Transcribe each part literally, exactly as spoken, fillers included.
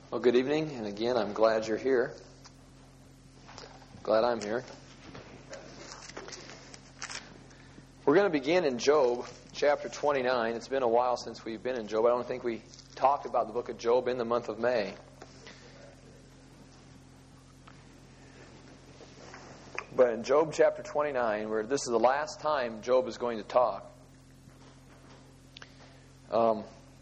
Well, good evening, and again, I'm glad you're here. Glad I'm here. We're going to begin in Job, chapter twenty-nine. It's been a while since we've been in Job. I don't think we talked about the book of Job in the month of May. But in Job chapter twenty-nine, where this is the last time Job is going to talk, um,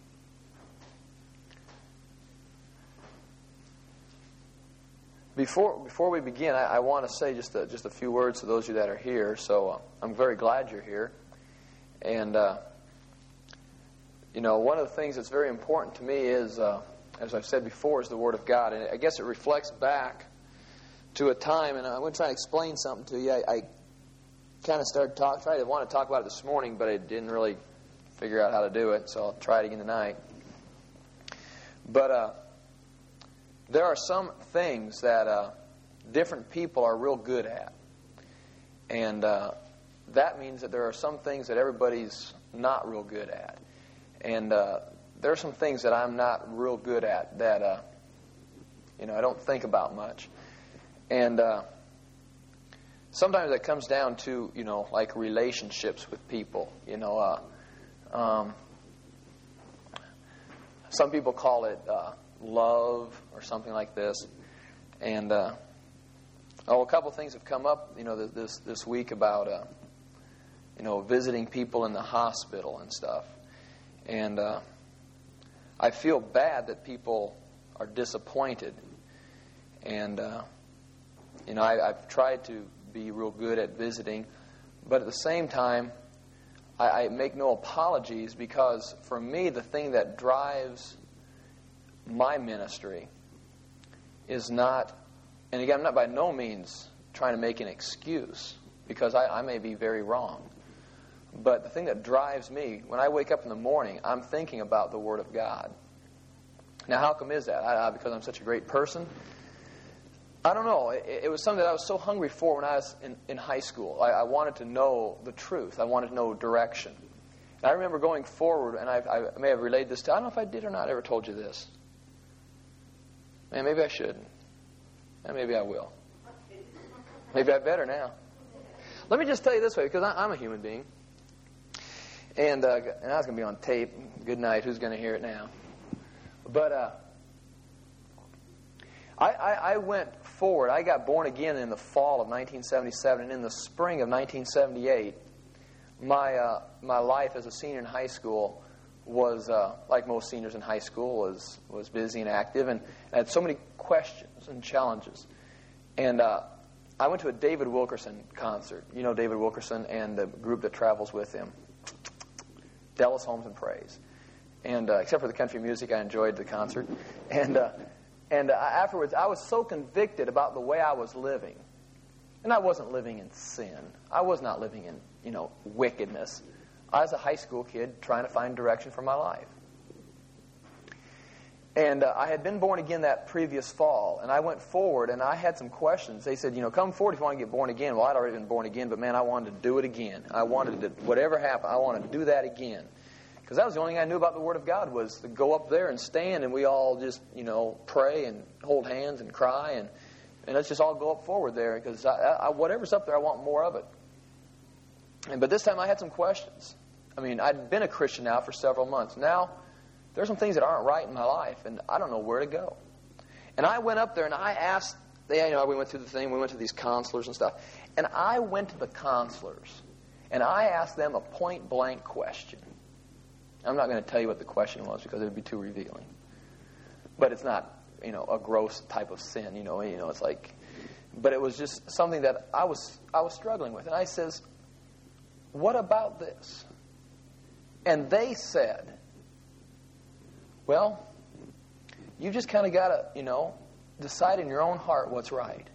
Before before we begin, I, I want to say just a, just a few words to those of you that are here. So uh, I'm very glad you're here. And, uh, you know, one of the things that's very important to me is, uh, as I've said before, is the Word of God. And I guess it reflects back to a time, and I'm going to try to explain something to you. I, I kind of started talk, tried to want to talk about it this morning, but I didn't really figure out how to do it, so I'll try it again tonight. But, uh, there are some things that uh, different people are real good at. And uh, that means that there are some things that everybody's not real good at. And uh, there are some things that I'm not real good at that, uh, you know, I don't think about much. And uh, sometimes it comes down to, you know, like relationships with people. You know, uh, um, some people call it Uh, love or something like this, and uh, oh, a couple things have come up, you know, this this week about uh, you know visiting people in the hospital and stuff, and uh, I feel bad that people are disappointed, and uh, you know I, I've tried to be real good at visiting, but at the same time, I, I make no apologies because for me the thing that drives my ministry is not, and again, I'm not by no means trying to make an excuse, because I, I may be very wrong. But the thing that drives me, when I wake up in the morning, I'm thinking about the Word of God. Now, how come is that? I, I, because I'm such a great person? I don't know. It, it was something that I was so hungry for when I was in, in high school. I, I wanted to know the truth. I wanted to know direction. And I remember going forward, and I, I may have relayed this to, I don't know if I did or not, I ever told you this. Man, maybe I shouldn't. And maybe I will. Maybe I better now. Let me just tell you this way, because I, I'm a human being. And, uh, and I was going to be on tape. Good night. Who's going to hear it now? But uh, I, I, I went forward. I got born again in the fall of nineteen seventy-seven. And in the spring of nineteen seventy-eight, my, uh, my life as a senior in high school was, uh, like most seniors in high school, was was busy and active, and I had so many questions and challenges. And uh, I went to a David Wilkerson concert. You know David Wilkerson and the group that travels with him, Dallas Holmes and Praise. And uh, except for the country music, I enjoyed the concert. And uh, and uh, afterwards, I was so convicted about the way I was living. And I wasn't living in sin. I was not living in, you know, wickedness. I was a high school kid trying to find direction for my life. And uh, I had been born again that previous fall, and I went forward, and I had some questions. They said, you know, come forward if you want to get born again. Well, I'd already been born again, but man, I wanted to do it again. I wanted to, whatever happened, I wanted to do that again. Because that was the only thing I knew about the Word of God, was to go up there and stand, and we all just, you know, pray and hold hands and cry, and, and let's just all go up forward there, because I, I, whatever's up there, I want more of it. And, but this time I had some questions. I mean, I'd been a Christian now for several months. Now, there's some things that aren't right in my life, and I don't know where to go. And I went up there, and I asked, they, you know, we went through the thing, we went to these counselors and stuff, and I went to the counselors, and I asked them a point-blank question. I'm not going to tell you what the question was, because it would be too revealing. But it's not, you know, a gross type of sin, you know, you know, it's like, but it was just something that I was I was struggling with. And I says, what about this? And they said, well, you just kind of got to, you know, decide in your own heart what's right.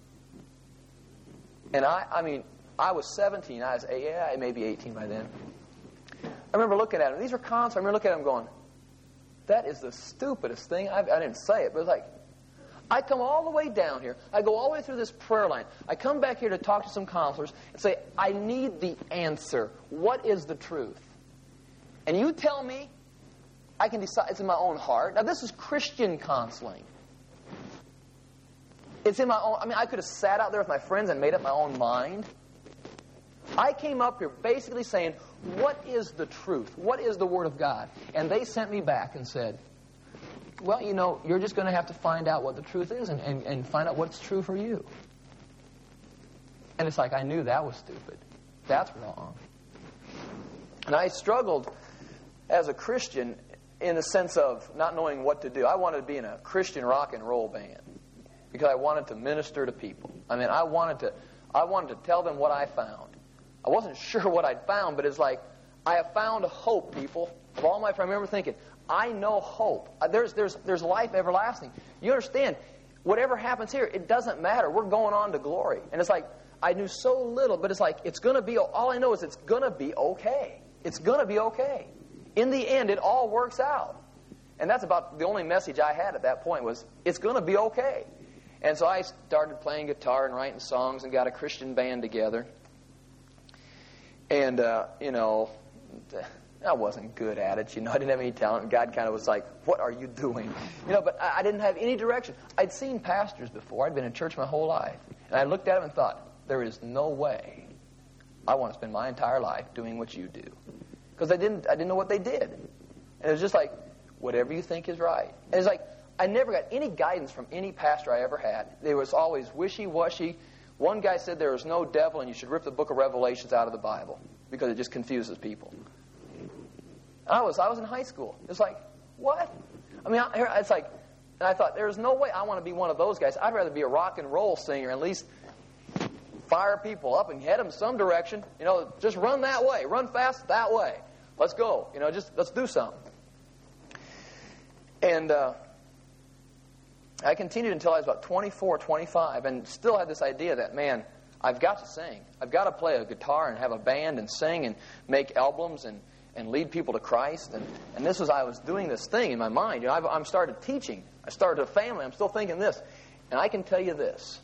And I, I mean, I was seventeen. I was, yeah, maybe eighteen by then. I remember looking at them. These were cons. I remember looking at them going, that is the stupidest thing. I've, I didn't say it, but it was like, I come all the way down here. I go all the way through this prayer line. I come back here to talk to some counselors and say, I need the answer. What is the truth? And you tell me I can decide. It's in my own heart. Now, this is Christian counseling. It's in my own... I mean, I could have sat out there with my friends and made up my own mind. I came up here basically saying, what is the truth? What is the Word of God? And they sent me back and said, well, you know, you're just going to have to find out what the truth is and, and, and find out what's true for you. And it's like, I knew that was stupid. That's wrong. And I struggled as a Christian in the sense of not knowing what to do. I wanted to be in a Christian rock and roll band because I wanted to minister to people. I mean, I wanted to, I wanted to tell them what I found. I wasn't sure what I'd found, but it's like, I have found a hope, people. Of all my, I remember thinking, I know hope. There's, there's, there's life everlasting. You understand, whatever happens here, it doesn't matter. We're going on to glory. And it's like, I knew so little, but it's like, it's going to be, all I know is it's going to be okay. It's going to be okay. In the end, it all works out. And that's about the only message I had at that point was, it's going to be okay. And so I started playing guitar and writing songs and got a Christian band together. And, uh, you know, I wasn't good at it. You know, I didn't have any talent. God kind of was like, what are you doing? You know, but I, I didn't have any direction. I'd seen pastors before. I'd been in church my whole life. And I looked at them and thought, there is no way I want to spend my entire life doing what you do. Because I didn't, I didn't know what they did. And it was just like, whatever you think is right. And it's like, I never got any guidance from any pastor I ever had. There was always wishy-washy. One guy said there is no devil and you should rip the book of Revelations out of the Bible because it just confuses people. I was I was in high school. It's like, what? I mean, I, it's like, and I thought, there's no way I want to be one of those guys. I'd rather be a rock and roll singer, at least fire people up and head them some direction. You know, just run that way. Run fast that way. Let's go. You know, just let's do something. And uh, I continued until I was about twenty-four, twenty-five, and still had this idea that, man, I've got to sing. I've got to play a guitar and have a band and sing and make albums and, and lead people to Christ. And, and this was, I was doing this thing in my mind. You know, I've, I'm started teaching. I started a family. I'm still thinking this. And I can tell you this.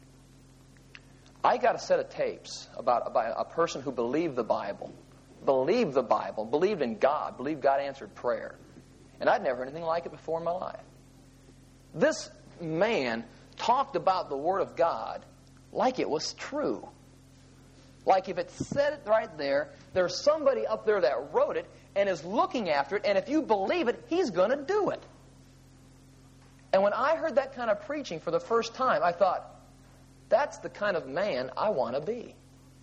I got a set of tapes about, about a person who believed the Bible, believed the Bible, believed in God, believed God answered prayer. And I'd never heard anything like it before in my life. This man talked about the Word of God like it was true. Like if it said it right there, there's somebody up there that wrote it and is looking after it, and if you believe it, he's going to do it. And when I heard that kind of preaching for the first time, I thought, that's the kind of man I want to be.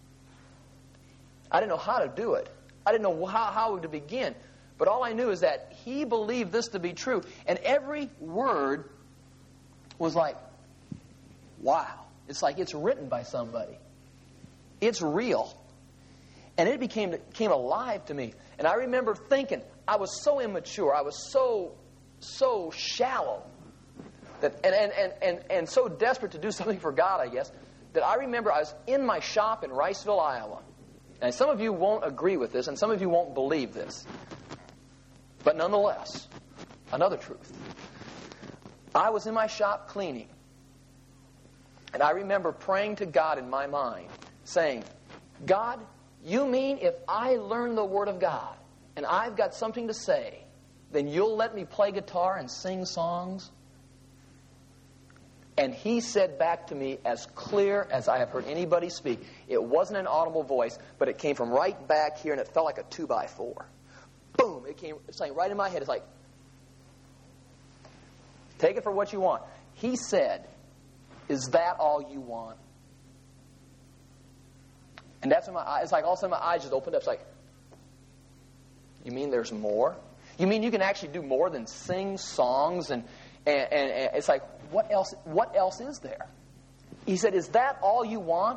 I didn't know how to do it. I didn't know how, how to begin. But all I knew is that he believed this to be true. And every word was like, wow. It's like it's written by somebody. It's real. And it became, became alive to me. And I remember thinking, I was so immature. I was so, so shallow. That, and, and, and, and, and so desperate to do something for God, I guess, that I remember I was in my shop in Riceville, Iowa. And some of you won't agree with this, and some of you won't believe this. But nonetheless, another truth. I was in my shop cleaning. And I remember praying to God in my mind, saying, God, you mean if I learn the Word of God, and I've got something to say, then you'll let me play guitar and sing songs? And he said back to me as clear as I have heard anybody speak. It wasn't an audible voice, but it came from right back here, and it felt like a two by four. Boom! It came, it's like right in my head. It's like, take it for what you want. He said, is that all you want? And that's when my eyes, it's like all of a sudden my eyes just opened up. It's like, you mean there's more? You mean you can actually do more than sing songs? And, and, and, and it's like, what else, what else is there? He said, is that all you want?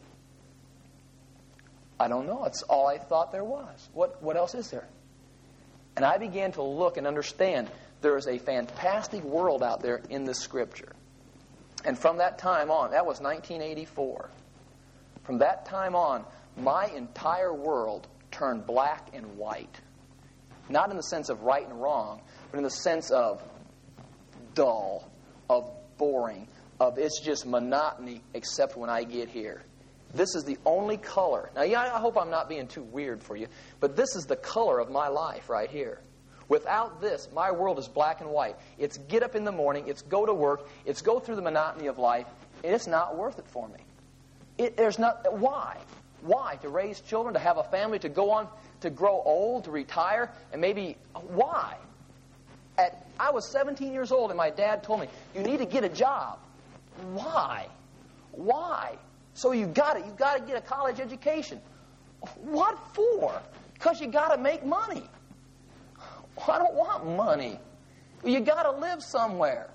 I don't know. It's all I thought there was. What, what else is there? And I began to look and understand there is a fantastic world out there in the Scripture. And from that time on, that was nineteen eighty-four. From that time on, my entire world turned black and white. Not in the sense of right and wrong, but in the sense of dull, of boring, of it's just monotony except when I get here. This is the only color. Now, yeah, I hope I'm not being too weird for you, but this is the color of my life right here. Without this, my world is black and white. It's get up in the morning, it's go to work, it's go through the monotony of life, and it's not worth it for me. It, there's not, why? Why? To raise children, to have a family, to go on, to grow old, to retire, and maybe, why? At, I was seventeen years old, and my dad told me, you need to get a job. Why? Why? So you got it. You got to get a college education. What for? Because you got to make money. I don't want money. You got to live somewhere.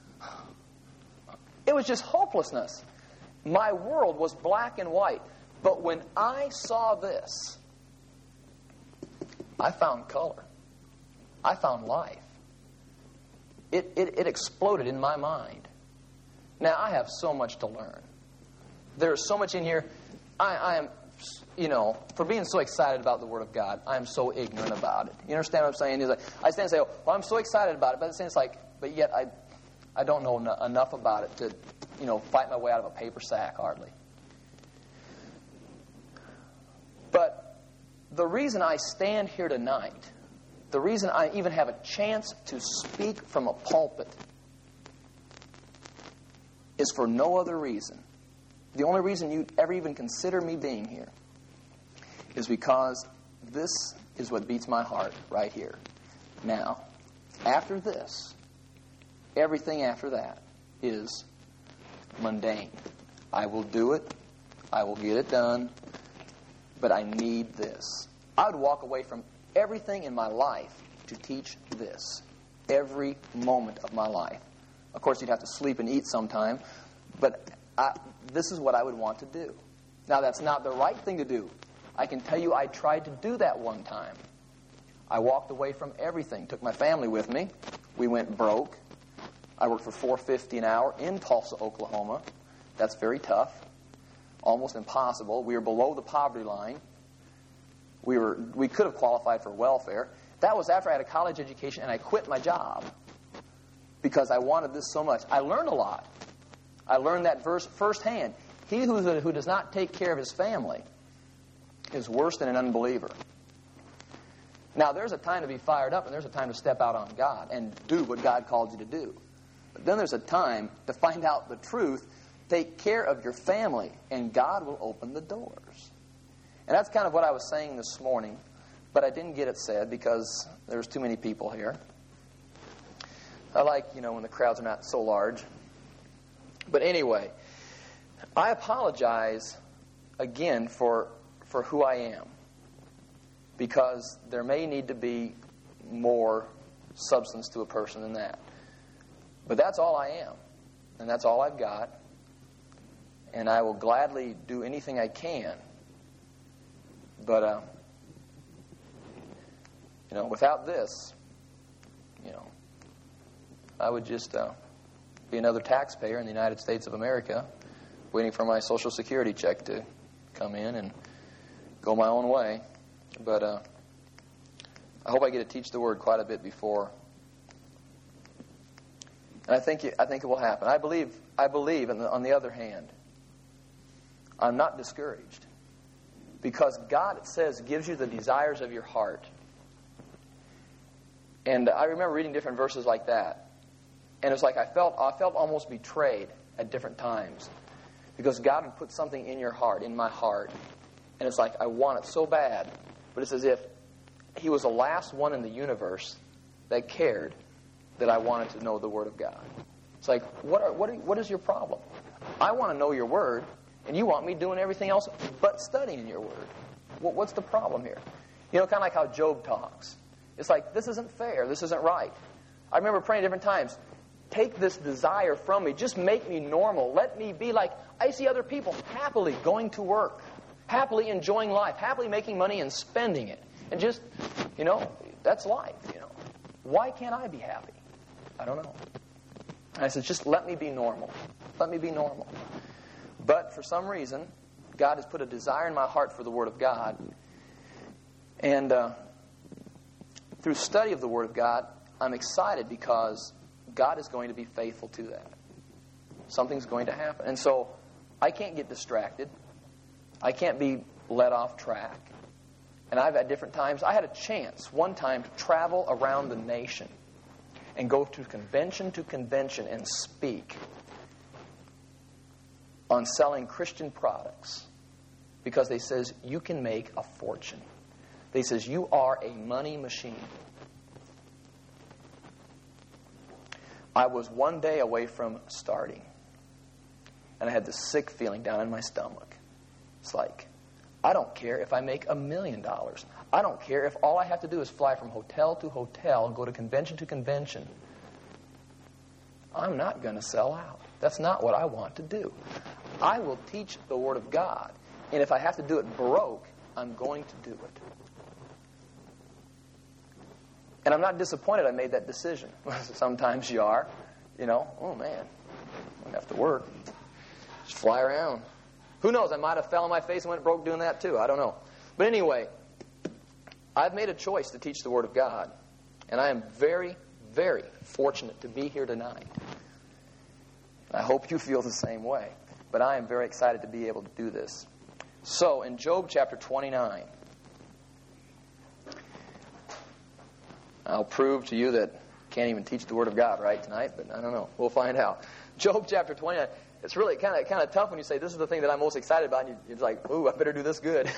It was just hopelessness. My world was black and white. But when I saw this, I found color. I found life. It, it, it exploded in my mind. Now, I have so much to learn. There's so much in here. I, I am, you know, for being so excited about the Word of God, I am so ignorant about it. You understand what I'm saying? It's like, I stand and say, oh, well, I'm so excited about it, but it's like, but yet I, I don't know n- enough about it to, you know, fight my way out of a paper sack, hardly. But the reason I stand here tonight, the reason I even have a chance to speak from a pulpit, is for no other reason. The only reason you ever even consider me being here is because this is what beats my heart right here. Now, after this, everything after that is mundane. I will do it. I will get it done. But I need this. I would walk away from everything in my life to teach this. Every moment of my life. Of course, you'd have to sleep and eat sometime, but I, this is what I would want to do. Now, that's not the right thing to do. I can tell you I tried to do that one time. I walked away from everything, took my family with me. We went broke. I worked for four dollars and fifty cents an hour in Tulsa, Oklahoma. That's very tough, almost impossible. We were below the poverty line. We were we could have qualified for welfare. That was after I had a college education and I quit my job because I wanted this so much. I learned a lot. I learned that verse firsthand. He who, who does not take care of his family is worse than an unbeliever. Now, there's a time to be fired up and there's a time to step out on God and do what God called you to do. But then there's a time to find out the truth, take care of your family, and God will open the doors. And that's kind of what I was saying this morning, but I didn't get it said because there's too many people here. I like, you know, when the crowds are not so large. But anyway, I apologize again for for who I am, because there may need to be more substance to a person than that. But that's all I am, and that's all I've got, and I will gladly do anything I can. But, uh, you know, without this, you know, I would just uh, be another taxpayer in the United States of America, waiting for my Social Security check to come in and go my own way. But uh, I hope I get to teach the Word quite a bit before. And I think it, I think it will happen. I believe, I believe on the, on the other hand, I'm not discouraged. Because God, it says, gives you the desires of your heart. And I remember reading different verses like that. And it's like I felt I felt almost betrayed at different times. Because God would put something in your heart, in my heart. And it's like, I want it so bad. But it's as if He was the last one in the universe that cared that I wanted to know the Word of God. It's like, what are, what are, what is your problem? I want to know your Word, and you want me doing everything else but studying your Word. What, what's the problem here? You know, kind of like how Job talks. It's like, this isn't fair. This isn't right. I remember praying different times, take this desire from me. Just make me normal. Let me be like, I see other people happily going to work, happily enjoying life, happily making money and spending it. And just, you know, that's life, you know. Why can't I be happy? I don't know. And I said, just let me be normal. Let me be normal. But for some reason, God has put a desire in my heart for the Word of God. And uh, through study of the Word of God, I'm excited because God is going to be faithful to that. Something's going to happen. And so I can't get distracted. I can't be led off track. And I've at different times, I had a chance one time to travel around the nation and go to convention to convention and speak on selling Christian products, because they says you can make a fortune. They says you are a money machine. I was one day away from starting, and I had this sick feeling down in my stomach. It's like, I don't care if I make a million dollars. I don't care if all I have to do is fly from hotel to hotel and go to convention to convention. I'm not going to sell out. That's not what I want to do. I will teach the Word of God. And if I have to do it broke, I'm going to do it. And I'm not disappointed I made that decision. Sometimes you are. You know, oh man, I'm going to have to work. Just fly around. Who knows? I might have fell on my face and went broke doing that too. I don't know. But anyway, I've made a choice to teach the Word of God. And I am very, very fortunate to be here tonight. I hope you feel the same way. But I am very excited to be able to do this. So, in Job chapter twenty-nine, I'll prove to you that I can't even teach the Word of God right tonight, but I don't know. We'll find out. Job chapter twenty-nine. It's really kind of kind of tough when you say, this is the thing that I'm most excited about, and you're like, ooh, I better do this good.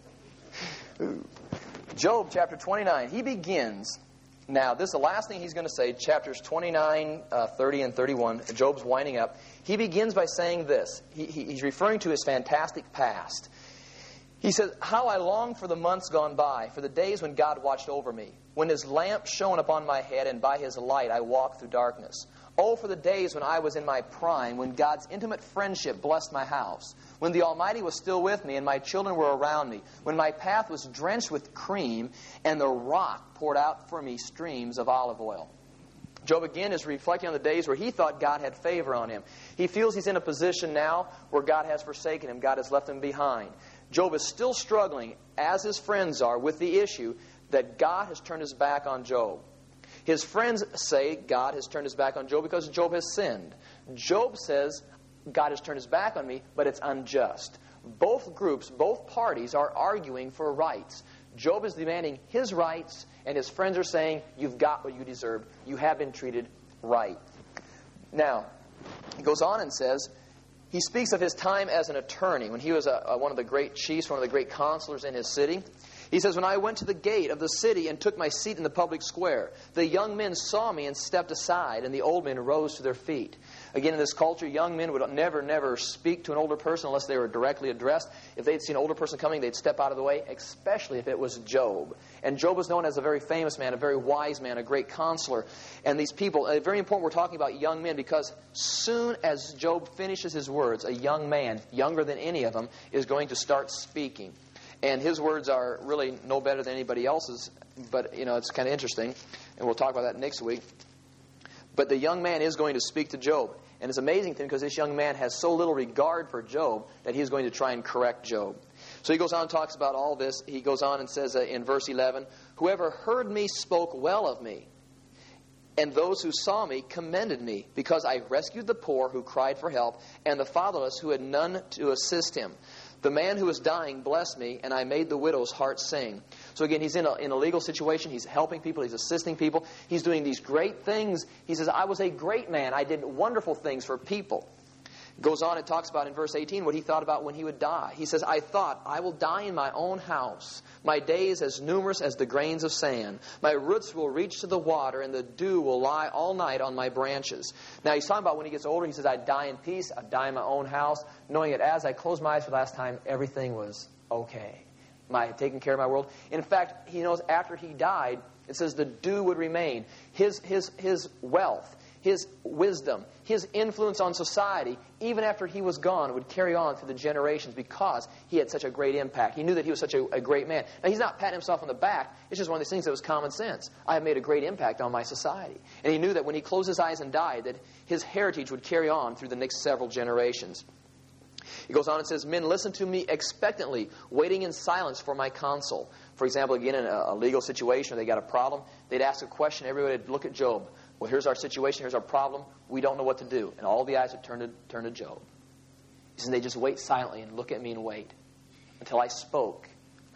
Job chapter twenty-nine. He begins. Now, this is the last thing he's going to say, chapters twenty-nine, uh, thirty, and thirty-one. Job's winding up. He begins by saying this. He, he, he's referring to his fantastic past. He says, how I long for the months gone by, for the days when God watched over me, when His lamp shone upon my head, and by His light I walked through darkness. Oh, for the days when I was in my prime, when God's intimate friendship blessed my house, when the Almighty was still with me and my children were around me, when my path was drenched with cream and the rock poured out for me streams of olive oil. Job again is reflecting on the days where he thought God had favor on him. He feels he's in a position now where God has forsaken him. God has left him behind. Job is still struggling, as his friends are, with the issue that God has turned His back on Job. His friends say God has turned His back on Job because Job has sinned. Job says God has turned His back on me, but it's unjust. Both groups, both parties are arguing for rights. Job is demanding his rights, and his friends are saying, you've got what you deserve. You have been treated right. Now, he goes on and says, he speaks of his time as an attorney, when he was a, a, one of the great chiefs, one of the great counselors in his city. He says, when I went to the gate of the city and took my seat in the public square, the young men saw me and stepped aside, and the old men rose to their feet. Again, in this culture, young men would never, never speak to an older person unless they were directly addressed. If they'd seen an older person coming, they'd step out of the way, especially if it was Job. And Job was known as a very famous man, a very wise man, a great counselor. And these people, uh, very important we're talking about young men, because soon as Job finishes his words, a young man, younger than any of them, is going to start speaking. And his words are really no better than anybody else's, but, you know, it's kind of interesting. And we'll talk about that next week. But the young man is going to speak to Job. And it's amazing to him because this young man has so little regard for Job that he's going to try and correct Job. So he goes on and talks about all this. He goes on and says uh, in verse eleven, whoever heard me spoke well of me, and those who saw me commended me, because I rescued the poor who cried for help, and the fatherless who had none to assist him. The man who was dying blessed me, and I made the widow's heart sing. So again, he's in a, in a legal situation. He's helping people. He's assisting people. He's doing these great things. He says, I was a great man. I did wonderful things for people. Goes on and talks about in verse eighteen what he thought about when he would die. He says, I thought, I will die in my own house. My days as numerous as the grains of sand. My roots will reach to the water, and the dew will lie all night on my branches. Now he's talking about when he gets older. He says, I'd die in peace. I'd die in my own house, knowing that as I closed my eyes for the last time, everything was okay. My taking care of my world. In fact, he knows after he died, it says the dew would remain. His, his, his wealth, his wisdom, his influence on society, even after he was gone, would carry on through the generations because he had such a great impact. He knew that he was such a, a great man. Now, he's not patting himself on the back. It's just one of these things that was common sense. I have made a great impact on my society. And he knew that when he closed his eyes and died, that his heritage would carry on through the next several generations. He goes on and says, men, listen to me expectantly, waiting in silence for my counsel. For example, again, in a, a legal situation where they got a problem, they'd ask a question. Everybody would look at Job. Well, here's our situation. Here's our problem. We don't know what to do. And all the eyes would turn to, turn to Job. He says, they just wait silently and look at me and wait until I spoke.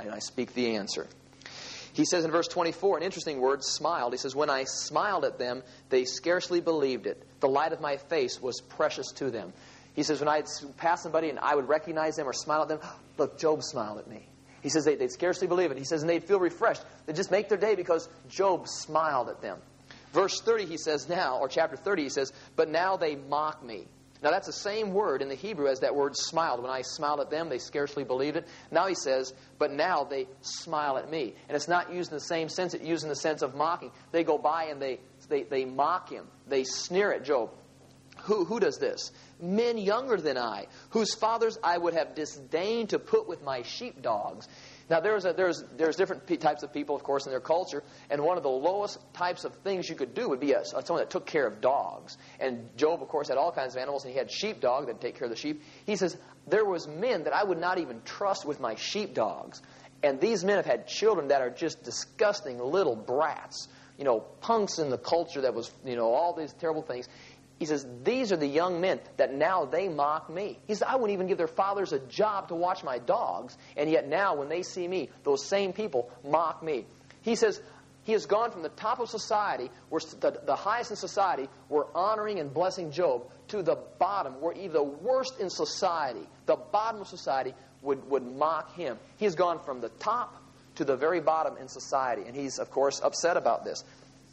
and I speak the answer. He says in verse twenty-four, an interesting word, smiled. He says, when I smiled at them, they scarcely believed it. The light of my face was precious to them. He says, when I'd pass somebody and I would recognize them or smile at them, look, Job smiled at me. He says they, they'd scarcely believe it. He says, and they'd feel refreshed. They'd just make their day because Job smiled at them. Verse thirty, he says now, or chapter thirty, he says, but now they mock me. Now that's the same word in the Hebrew as that word smiled. When I smiled at them, they scarcely believed it. Now he says, but now they smile at me. And it's not used in the same sense. It's used in the sense of mocking. They go by and they, they, they mock him. They sneer at Job. Who, who does this? Men younger than I, whose fathers I would have disdained to put with my sheepdogs. Now, there's, a, there's, there's different p- types of people, of course, in their culture, and one of the lowest types of things you could do would be a, someone that took care of dogs. And Job, of course, had all kinds of animals, and he had sheepdog that take care of the sheep. He says, there was men that I would not even trust with my sheepdogs. And these men have had children that are just disgusting little brats, you know, punks in the culture that was, you know, all these terrible things. He says, these are the young men that now they mock me. He says, I wouldn't even give their fathers a job to watch my dogs. And yet now when they see me, those same people mock me. He says, he has gone from the top of society, where the, the highest in society were honoring and blessing Job, to the bottom, where even the worst in society, the bottom of society, would, would mock him. He has gone from the top to the very bottom in society. And he's, of course, upset about this.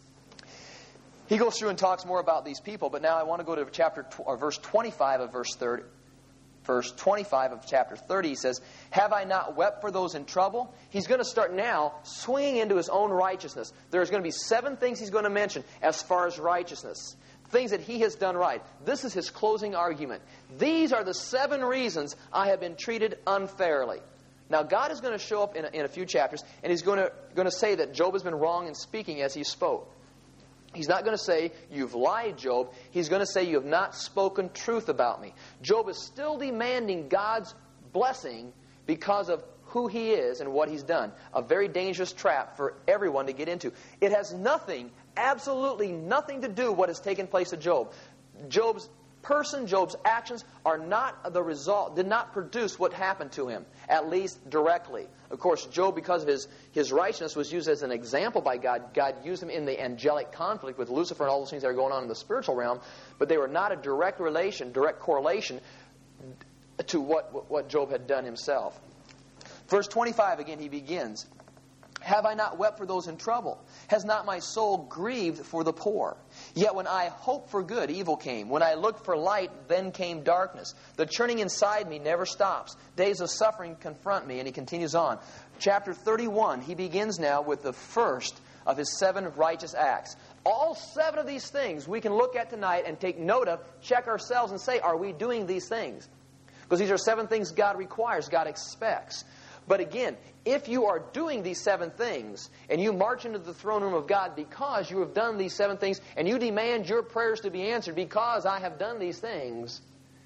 He goes through and talks more about these people, but now I want to go to chapter tw- or verse twenty-five of verse thirty. Verse twenty-five of chapter thirty, he says, have I not wept for those in trouble? He's going to start now swinging into his own righteousness. There's going to be seven things he's going to mention as far as righteousness. Things that he has done right. This is his closing argument. These are the seven reasons I have been treated unfairly. Now, God is going to show up in a, in a few chapters, and he's going to, going to say that Job has been wrong in speaking as he spoke. He's not going to say, you've lied, Job. He's going to say, you have not spoken truth about me. Job is still demanding God's blessing because of who he is and what he's done. A very dangerous trap for everyone to get into. It has nothing, absolutely nothing to do with what has taken place to Job. Job's person, Job's actions are not the result, did not produce what happened to him, at least directly. Of course, Job, because of his, his righteousness, was used as an example by God. God used him in the angelic conflict with Lucifer and all those things that are going on in the spiritual realm, but they were not a direct relation, direct correlation to what, what Job had done himself. Verse twenty-five, again, he begins, have I not wept for those in trouble? Has not my soul grieved for the poor? Yet when I hoped for good, evil came. When I looked for light, then came darkness. The churning inside me never stops. Days of suffering confront me. And he continues on. Chapter thirty-one, he begins now with the first of his seven righteous acts. All seven of these things we can look at tonight and take note of, check ourselves and say, are we doing these things? Because these are seven things God requires, God expects. But again, if you are doing these seven things and you march into the throne room of God because you have done these seven things and you demand your prayers to be answered because I have done these things,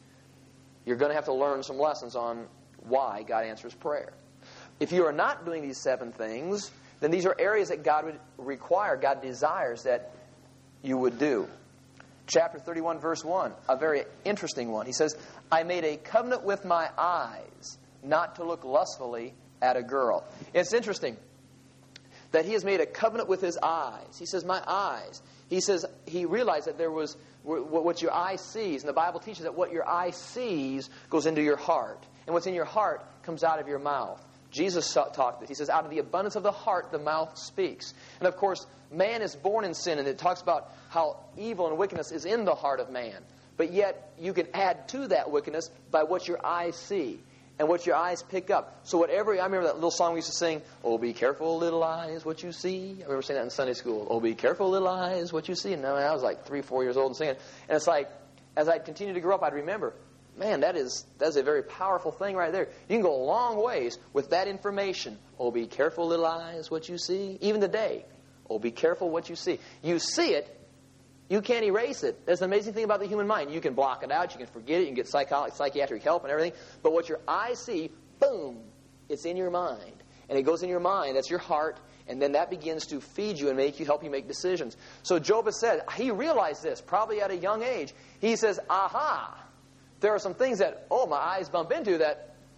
you're going to have to learn some lessons on why God answers prayer. If you are not doing these seven things, then these are areas that God would require, God desires that you would do. Chapter thirty-one, verse one, a very interesting one. He says, I made a covenant with my eyes not to look lustfully at a girl. It's interesting that he has made a covenant with his eyes. He says, my eyes. He says, he realized that there was what your eye sees. And the Bible teaches that what your eye sees goes into your heart. And what's in your heart comes out of your mouth. Jesus talked this. He says, out of the abundance of the heart, the mouth speaks. And of course, man is born in sin. And it talks about how evil and wickedness is in the heart of man. But yet, you can add to that wickedness by what your eyes see. And what your eyes pick up. So whatever, I remember that little song we used to sing, oh, be careful, little eyes, what you see. I remember saying that in Sunday school. Oh, be careful, little eyes, what you see. And I was like three, four years old and singing it. And it's like, as I continued to grow up, I'd remember, man, that is that is a very powerful thing right there. You can go a long ways with that information. Oh, be careful, little eyes, what you see. Even today, oh, be careful what you see. You see it. You can't erase it. That's the amazing thing about the human mind. You can block it out. You can forget it. You can get psycho- psychiatric help and everything. But what your eyes see, boom, it's in your mind. And it goes in your mind. That's your heart. And then that begins to feed you and make you help you make decisions. So Job has said, he realized this probably at a young age. He says, aha, there are some things that, oh, my eyes bump into that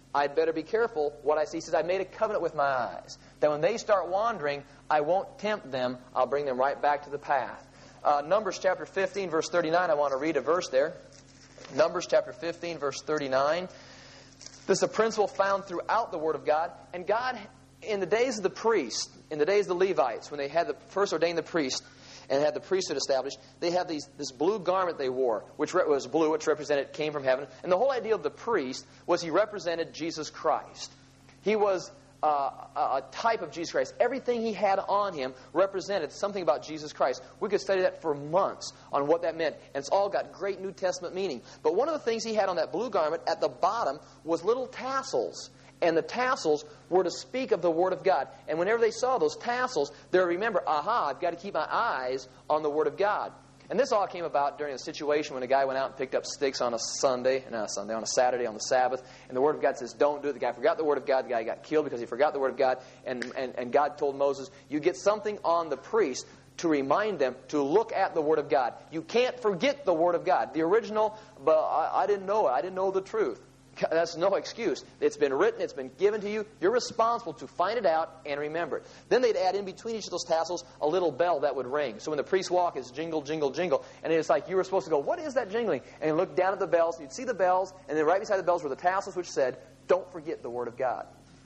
I'd better be careful what I see. He says, I made a covenant with my eyes, that when they start wandering, I won't tempt them. I'll bring them right back to the path. Uh, Numbers chapter fifteen, verse thirty-nine. I want to read a verse there. Numbers chapter fifteen, verse thirty-nine. This is a principle found throughout the Word of God. And God, in the days of the priests, in the days of the Levites, when they had the first ordained the priest and had the priesthood established, they had these, this blue garment they wore, which was blue, which represented came from heaven. And the whole idea of the priest was he represented Jesus Christ. He was uh, a type of Jesus Christ. Everything he had on him represented something about Jesus Christ. We could study that for months on what that meant. And it's all got great New Testament meaning. But one of the things he had on that blue garment at the bottom was little tassels. And the tassels were to speak of the Word of God. And whenever they saw those tassels, they would remember, aha, I've got to keep my eyes on the Word of God. And this all came about during a situation when a guy went out and picked up sticks on a Sunday, not a Sunday, on a Saturday, on the Sabbath. And the Word of God says, don't do it. The guy forgot the Word of God. The guy got killed because he forgot the Word of God. And, and, and God told Moses, you get something on the priest to remind them to look at the Word of God. You can't forget the Word of God. The original, but I, I didn't know it. I didn't know the truth. That's no excuse. It's been written. It's been given to you. You're responsible to find it out and remember it. Then they'd add in between each of those tassels a little bell that would ring. So when the priests walk, it's jingle, jingle, jingle. And it's like you were supposed to go, what is that jingling? And you look down at the bells. You'd see the bells. And then right beside the bells were the tassels which said, don't forget the Word of God.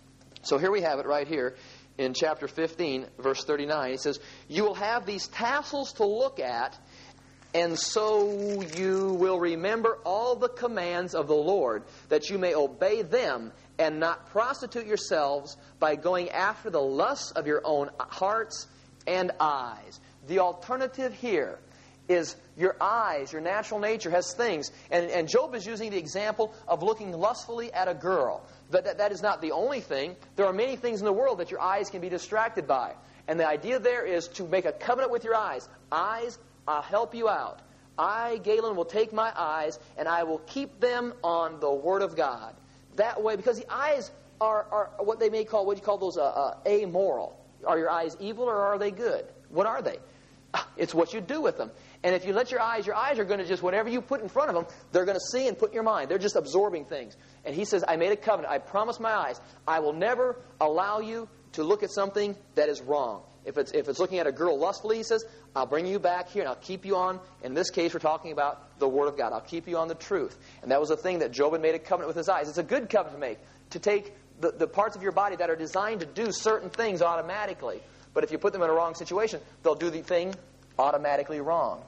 So here we have it right here in chapter fifteen, verse thirty-nine. It says, you will have these tassels to look at, and so you will remember all the commands of the Lord, that you may obey them and not prostitute yourselves by going after the lusts of your own hearts and eyes. The alternative here is your eyes, your natural nature has things. And, and Job is using the example of looking lustfully at a girl. But that, that is not the only thing. There are many things in the world that your eyes can be distracted by. And the idea there is to make a covenant with your eyes. Eyes, I'll help you out. I, Galen, will take my eyes and I will keep them on the Word of God. That way, because the eyes are, are what they may call, what do you call those, uh, uh, amoral. Are your eyes evil or are they good? What are they? It's what you do with them. And if you let your eyes, your eyes are going to just, whatever you put in front of them, they're going to see and put in your mind. They're just absorbing things. And he says, I made a covenant. I promised my eyes. I will never allow you to look at something that is wrong. If it's, if it's looking at a girl lustfully, he says, I'll bring you back here and I'll keep you on. In this case, we're talking about the Word of God. I'll keep you on the truth. And that was a thing that Job had made a covenant with his eyes. It's a good covenant to make, to take the, the parts of your body that are designed to do certain things automatically. But if you put them in a wrong situation, they'll do the thing automatically wrong.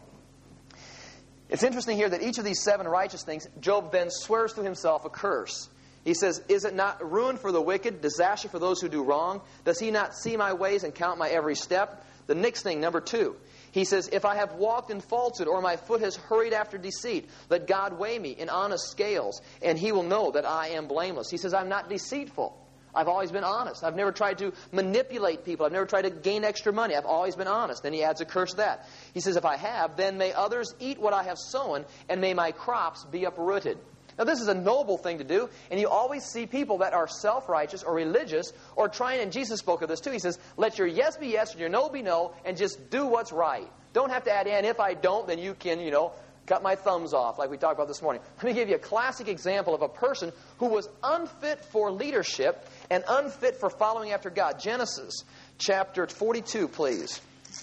It's interesting here that each of these seven righteous things, Job then swears to himself a curse. He says, is it not ruin for the wicked, disaster for those who do wrong? Does he not see my ways and count my every step? The next thing, number two, he says, if I have walked in falsehood or my foot has hurried after deceit, let God weigh me in honest scales, and he will know that I am blameless. He says, I'm not deceitful. I've always been honest. I've never tried to manipulate people. I've never tried to gain extra money. I've always been honest. Then he adds a curse to that. He says, if I have, then may others eat what I have sown, and may my crops be uprooted. Now, this is a noble thing to do, and you always see people that are self-righteous or religious or trying, and Jesus spoke of this too. He says, let your yes be yes and your no be no, and just do what's right. Don't have to add in, if I don't, then you can, you know, cut my thumbs off, like we talked about this morning. Let me give you a classic example of a person who was unfit for leadership and unfit for following after God. Genesis chapter forty-two, please.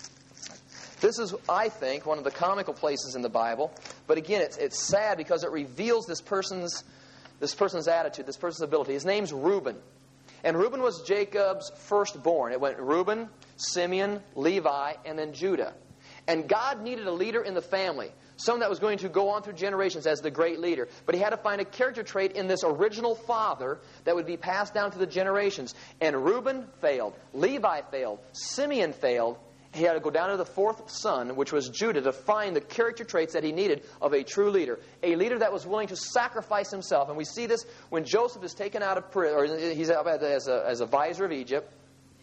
This is, I think, one of the comical places in the Bible. But again, it's, it's sad because it reveals this person's, this person's attitude, this person's ability. His name's Reuben. And Reuben was Jacob's firstborn. It went Reuben, Simeon, Levi, and then Judah. And God needed a leader in the family. Someone that was going to go on through generations as the great leader. But he had to find a character trait in this original father that would be passed down to the generations. And Reuben failed. Levi failed. Simeon failed. He had to go down to the fourth son, which was Judah, to find the character traits that he needed of a true leader. A leader that was willing to sacrifice himself. And we see this when Joseph is taken out of prison, or he's out as a, as a vizier of Egypt.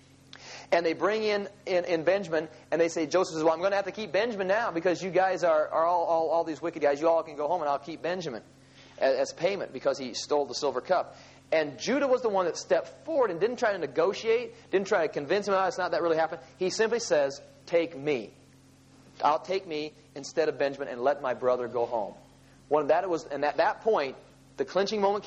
And they bring in, in, in Benjamin, and they say, Joseph says, well, I'm going to have to keep Benjamin now because you guys are, are all, all, all these wicked guys. You all can go home, and I'll keep Benjamin as, as payment because he stole the silver cup. And Judah was the one that stepped forward and didn't try to negotiate, didn't try to convince him, oh, it's not that really happened. He simply says, take me. I'll take me instead of Benjamin and let my brother go home. When that was, and at that point, the clinching moment came.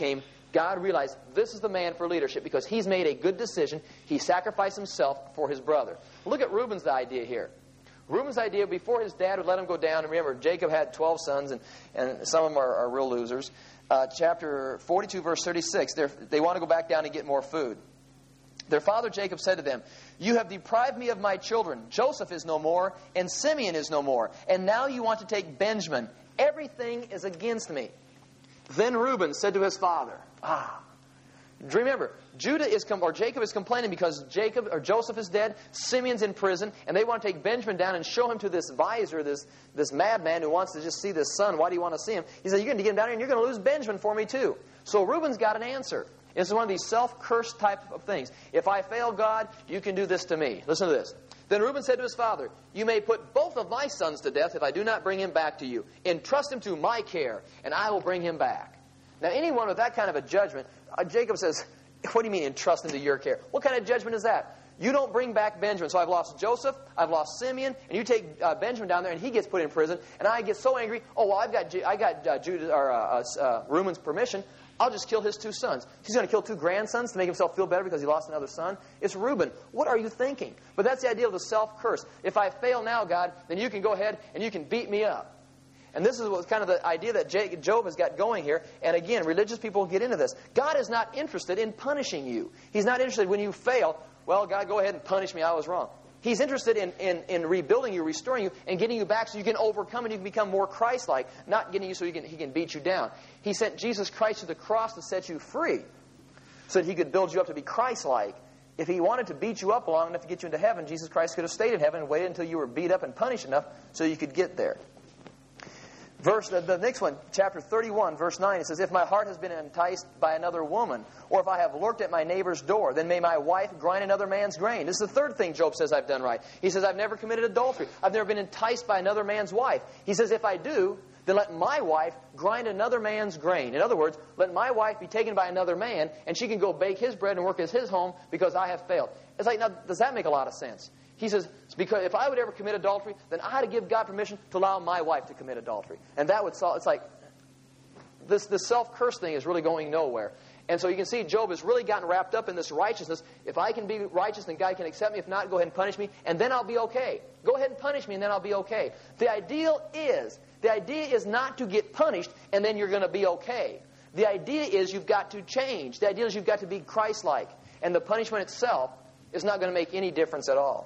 God realized this is the man for leadership because he's made a good decision. He sacrificed himself for his brother. Look at Reuben's idea here. Reuben's idea, before his dad would let him go down, and remember, Jacob had twelve sons, and, and some of them are, are real losers. Uh, chapter forty-two, verse thirty-six, they want to go back down and get more food. Their father Jacob said to them, "You have deprived me of my children. Joseph is no more, and Simeon is no more. And now you want to take Benjamin. Everything is against me." Then Reuben said to his father, ah, remember, Judah is com- or Jacob is complaining because Jacob or Joseph is dead, Simeon's in prison, and they want to take Benjamin down and show him to this vizier, this, this madman who wants to just see this son. Why do you want to see him? He said, "You're going to get him down here and you're going to lose Benjamin for me too." So Reuben's got an answer. This is one of these self-cursed type of things. If I fail God, you can do this to me. Listen to this. Then Reuben said to his father, "You may put both of my sons to death if I do not bring him back to you. Entrust him to my care, and I will bring him back." Now, anyone with that kind of a judgment, uh, Jacob says, "What do you mean entrust him to your care? What kind of judgment is that? You don't bring back Benjamin. So I've lost Joseph, I've lost Simeon, and you take uh, Benjamin down there, and he gets put in prison, and I get so angry. Oh, well, I've got J- I got uh, Judah or uh, uh, Reuben's permission. I'll just kill his two sons. He's going to kill two grandsons to make himself feel better because he lost another son. It's Reuben. What are you thinking?" But that's the idea of the self-curse. If I fail now, God, then you can go ahead and you can beat me up. And this is what kind of the idea that Job has got going here. And again, religious people get into this. God is not interested in punishing you. He's not interested when you fail. Well, God, go ahead and punish me. I was wrong. He's interested in, in, in rebuilding you, restoring you, and getting you back so you can overcome and you can become more Christ-like, not getting you so he can, he can beat you down. He sent Jesus Christ to the cross to set you free so that he could build you up to be Christ-like. If he wanted to beat you up long enough to get you into heaven, Jesus Christ could have stayed in heaven and waited until you were beat up and punished enough so you could get there. Verse, the, the next one, chapter thirty-one, verse nine, it says, "If my heart has been enticed by another woman, or if I have lurked at my neighbor's door, then may my wife grind another man's grain." This is the third thing Job says I've done right. He says, "I've never committed adultery. I've never been enticed by another man's wife." He says, "If I do, then let my wife grind another man's grain." In other words, let my wife be taken by another man, and she can go bake his bread and work as his home because I have failed. It's like, now, does that make a lot of sense? He says, because if I would ever commit adultery, then I had to give God permission to allow my wife to commit adultery. And that would solve, it's like, this, this self-curse thing is really going nowhere. And so you can see Job has really gotten wrapped up in this righteousness. If I can be righteous, then God can accept me. If not, go ahead and punish me, and then I'll be okay. Go ahead and punish me, and then I'll be okay. The ideal is, the idea is not to get punished, and then you're going to be okay. The idea is you've got to change. The idea is you've got to be Christ-like. And the punishment itself is not going to make any difference at all.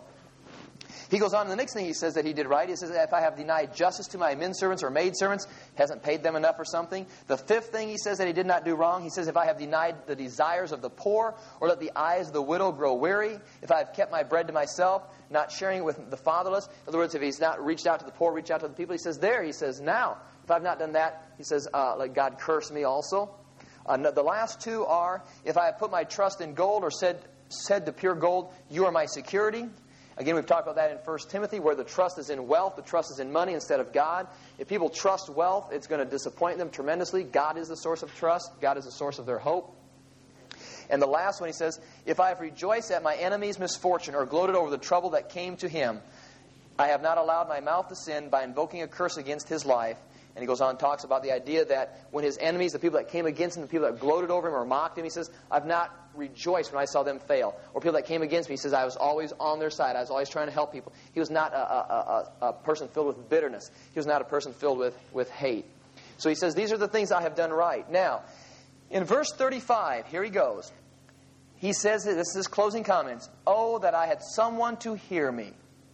He goes on, the next thing he says that he did right, he says, "If I have denied justice to my men servants or maid servants, hasn't paid them enough or something." The fifth thing he says that he did not do wrong, he says, "If I have denied the desires of the poor, or let the eyes of the widow grow weary, if I have kept my bread to myself, not sharing it with the fatherless." In other words, if he's not reached out to the poor, reached out to the people, he says there, he says, "Now, if I've not done that," he says, uh, "let God curse me also." Uh, the last two are, "If I have put my trust in gold, or said, said to pure gold, you are my security." Again, we've talked about that in First Timothy, where the trust is in wealth, the trust is in money instead of God. If people trust wealth, it's going to disappoint them tremendously. God is the source of trust. God is the source of their hope. And the last one, he says, "If I have rejoiced at my enemy's misfortune, or gloated over the trouble that came to him, I have not allowed my mouth to sin by invoking a curse against his life." And he goes on and talks about the idea that when his enemies, the people that came against him, the people that gloated over him or mocked him, he says, "I've not rejoiced when I saw them fail." Or people that came against me, he says, "I was always on their side. I was always trying to help people." He was not a, a, a, a person filled with bitterness. He was not a person filled with, with hate. So he says, these are the things I have done right. Now, in verse thirty-five, here he goes. He says, this is his closing comments, "Oh, that I had someone to hear me.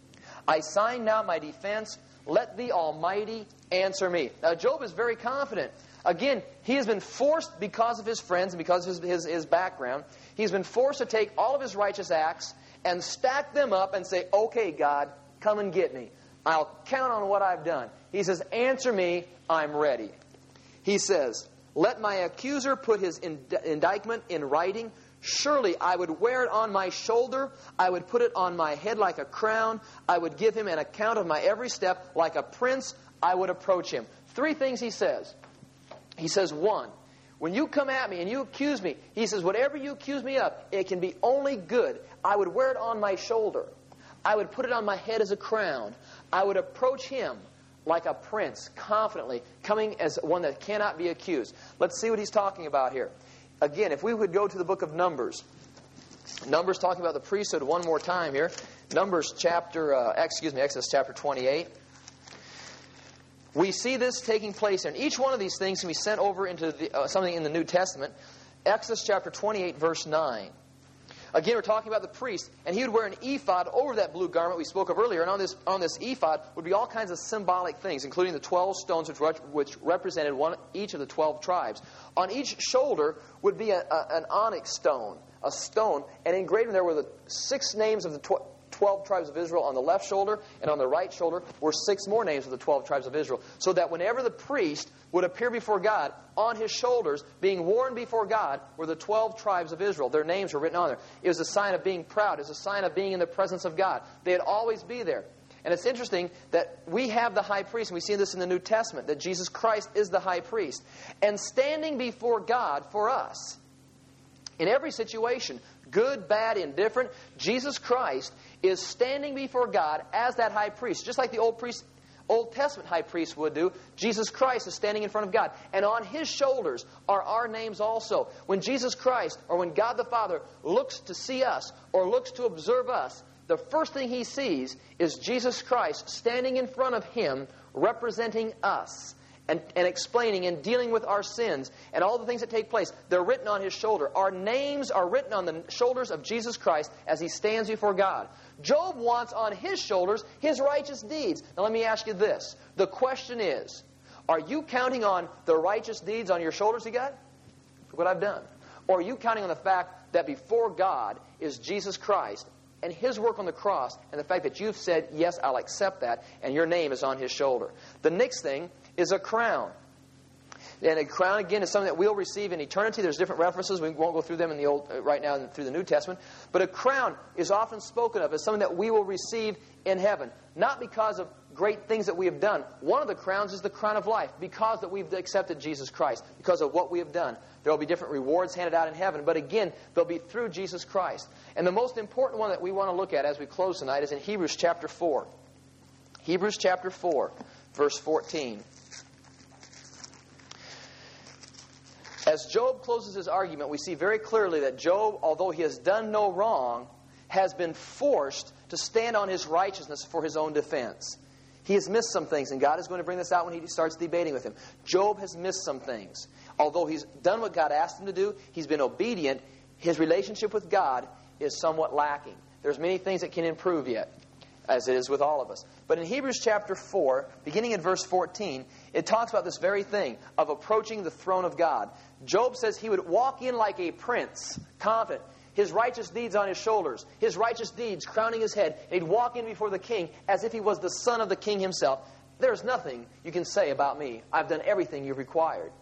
I sign now my defense. Let the Almighty answer me." Now, Job is very confident. Again, he has been forced, because of his friends and because of his, his, his background, he's been forced to take all of his righteous acts and stack them up and say, "Okay, God, come and get me. I'll count on what I've done." He says, "Answer me, I'm ready." He says, "Let my accuser put his ind- indictment in writing. Surely I would wear it on my shoulder. I would put it on my head like a crown. I would give him an account of my every step. Like a prince, I would approach him." Three things he says. He says, one, when you come at me and you accuse me, he says, whatever you accuse me of, it can be only good. I would wear it on my shoulder. I would put it on my head as a crown. I would approach him like a prince, confidently, coming as one that cannot be accused. Let's see what he's talking about here. again, if we would go to the book of Numbers, Numbers talking about the priesthood one more time here. Numbers chapter, uh, excuse me, Exodus chapter twenty-eight. We see this taking place, and each one of these things can be sent over into the, uh, something in the New Testament. Exodus chapter twenty-eight, verse nine. Again, we're talking about the priest, and he would wear an ephod over that blue garment we spoke of earlier. And on this on this ephod would be all kinds of symbolic things, including the twelve stones which, re- which represented one each of the twelve tribes. On each shoulder would be a, a, an onyx stone, a stone, and engraved in there were the six names of the tw- twelve tribes of Israel on the left shoulder, and on the right shoulder were six more names of the twelve tribes of Israel. So that whenever the priest would appear before God, on his shoulders, being worn before God, were the twelve tribes of Israel. Their names were written on there. It was a sign of being proud. It was a sign of being in the presence of God. They'd always be there. And it's interesting that we have the high priest, and we see this in the New Testament, that Jesus Christ is the high priest. And standing before God for us, in every situation, good, bad, indifferent, Jesus Christ is standing before God as that high priest. Just like the Old priest, Old Testament high priest would do, Jesus Christ is standing in front of God. And on his shoulders are our names also. When Jesus Christ, or when God the Father, looks to see us, or looks to observe us, the first thing he sees is Jesus Christ standing in front of him, representing us. And, and explaining and dealing with our sins and all the things that take place. They're written on his shoulder. Our names are written on the shoulders of Jesus Christ as he stands before God. Job wants on his shoulders his righteous deeds. Now let me ask you this. The question is, are you counting on the righteous deeds on your shoulders of God? Look what I've done. Or are you counting on the fact that before God is Jesus Christ and his work on the cross, and the fact that you've said, yes, I'll accept that, and your name is on his shoulder? The next thing is a crown. And a crown, again, is something that we'll receive in eternity. There's different references. We won't go through them in the old uh, right now through the New Testament. But a crown is often spoken of as something that we will receive in heaven. Not because of great things that we have done. One of the crowns is the crown of life, because that we've accepted Jesus Christ, because of what we have done. There will be different rewards handed out in heaven, but again, they'll be through Jesus Christ. And the most important one that we want to look at as we close tonight is in Hebrews chapter four. Hebrews chapter four, verse fourteen. As Job closes his argument, we see very clearly that Job, although he has done no wrong, has been forced to stand on his righteousness for his own defense. He has missed some things, and God is going to bring this out when he starts debating with him. Job has missed some things. Although he's done what God asked him to do, he's been obedient, his relationship with God is somewhat lacking. There's many things that can improve yet, as it is with all of us. But in Hebrews chapter four, beginning in verse fourteen, it talks about this very thing of approaching the throne of God. Job says he would walk in like a prince, confident, his righteous deeds on his shoulders, his righteous deeds crowning his head. He'd walk in before the king as if he was the son of the king himself. There's nothing you can say about me. I've done everything you've required.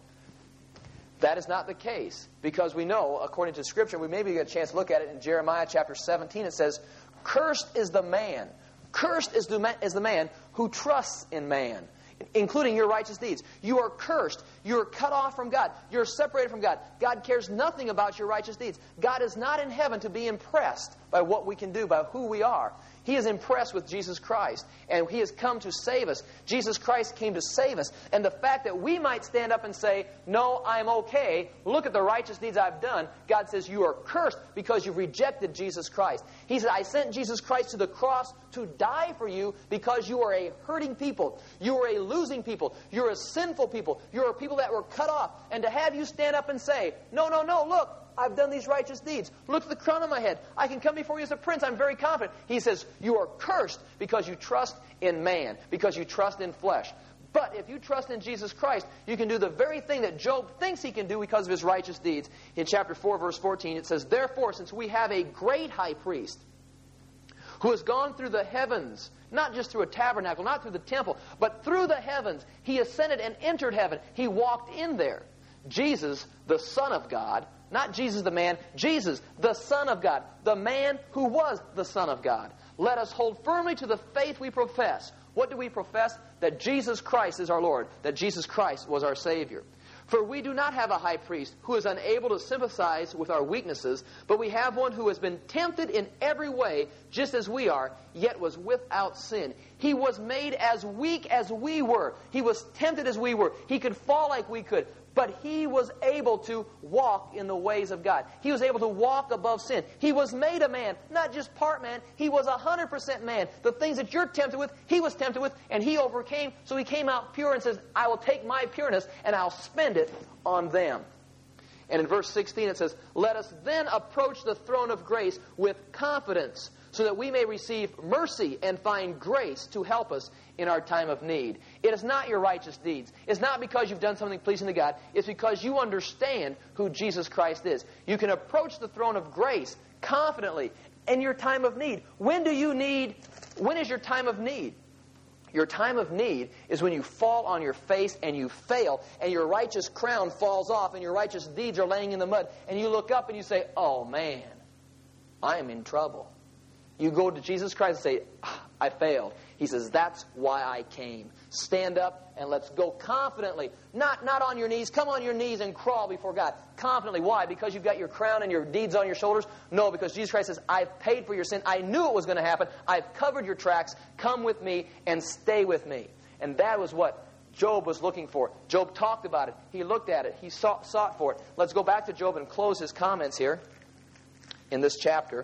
That is not the case, because we know, according to Scripture, we maybe get a chance to look at it in Jeremiah chapter seventeen. It says, "Cursed is the man, cursed is the man, is the man who trusts in man," including your righteous deeds. You are cursed. You are cut off from God. You're separated from God. God cares nothing about your righteous deeds. God is not in heaven to be impressed by what we can do, by who we are. He is impressed with Jesus Christ, and He has come to save us. Jesus Christ came to save us. And the fact that we might stand up and say, "No, I'm okay. Look at the righteous deeds I've done." God says, you are cursed because you've rejected Jesus Christ. He said, "I sent Jesus Christ to the cross to die for you because you are a hurting people. You are a losing people. You're a sinful people. You're a people that were cut off." And to have you stand up and say, "No, no, no, look, I've done these righteous deeds. Look at the crown on my head. I can come before you as a prince. I'm very confident." He says, you are cursed because you trust in man, because you trust in flesh. But if you trust in Jesus Christ, you can do the very thing that Job thinks he can do because of his righteous deeds. In chapter four, verse fourteen, it says, "Therefore, since we have a great high priest who has gone through the heavens," not just through a tabernacle, not through the temple, but through the heavens, He ascended and entered heaven. He walked in there. Jesus, the Son of God, not Jesus the man, Jesus, the Son of God, the man who was the Son of God. Let us hold firmly to the faith we profess. What do we profess? That Jesus Christ is our Lord, that Jesus Christ was our Savior. For we do not have a high priest who is unable to sympathize with our weaknesses, but we have one who has been tempted in every way, just as we are, yet was without sin. He was made as weak as we were. He was tempted as we were. He could fall like we could. But he was able to walk in the ways of God. He was able to walk above sin. He was made a man, not just part man. He was one hundred percent man. The things that you're tempted with, he was tempted with, and he overcame. So he came out pure and says, I will take my pureness and I'll spend it on them. And in verse sixteen it says, let us then approach the throne of grace with confidence, so that we may receive mercy and find grace to help us in our time of need. It is not your righteous deeds. It's not because you've done something pleasing to God. It's because you understand who Jesus Christ is. You can approach the throne of grace confidently in your time of need. When do you need, when is your time of need? Your time of need is when you fall on your face and you fail, and your righteous crown falls off, and your righteous deeds are laying in the mud, and you look up and you say, oh man, I am in trouble. You go to Jesus Christ and say, ah, I failed. He says, that's why I came. Stand up and let's go confidently. Not, not on your knees. Come on your knees and crawl before God. Confidently. Why? Because you've got your crown and your deeds on your shoulders? No, because Jesus Christ says, I've paid for your sin. I knew it was going to happen. I've covered your tracks. Come with me and stay with me. And that was what Job was looking for. Job talked about it. He looked at it. He sought, sought for it. Let's go back to Job and close his comments here in this chapter.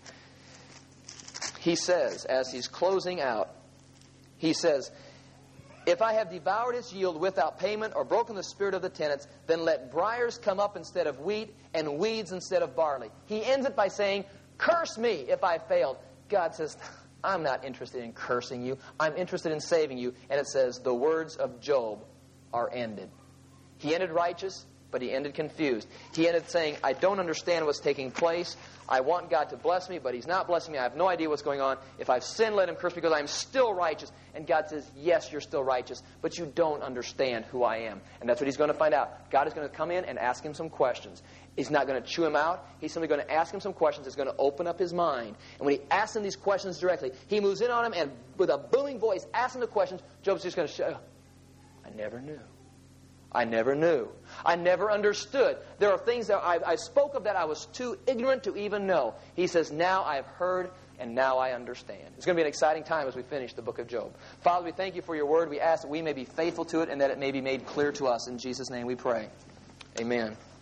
He says, as he's closing out, he says, if I have devoured its yield without payment or broken the spirit of the tenants, then let briars come up instead of wheat and weeds instead of barley. He ends it by saying, curse me if I failed. God says, I'm not interested in cursing you. I'm interested in saving you. And it says, the words of Job are ended. He ended righteous, but he ended confused. He ended saying, I don't understand what's taking place. I want God to bless me, but He's not blessing me. I have no idea what's going on. If I've sinned, let Him curse me because I'm still righteous. And God says, yes, you're still righteous, but you don't understand who I am. And that's what He's going to find out. God is going to come in and ask him some questions. He's not going to chew him out. He's simply going to ask him some questions. It's going to open up his mind. And when he asks him these questions directly, he moves in on him and with a booming voice asks him the questions. Job's just going to say, I never knew. I never knew. I never understood. There are things that I, I spoke of that I was too ignorant to even know. He says, now I've heard and now I understand. It's going to be an exciting time as we finish the book of Job. Father, we thank you for your word. We ask that we may be faithful to it and that it may be made clear to us. In Jesus' name we pray. Amen.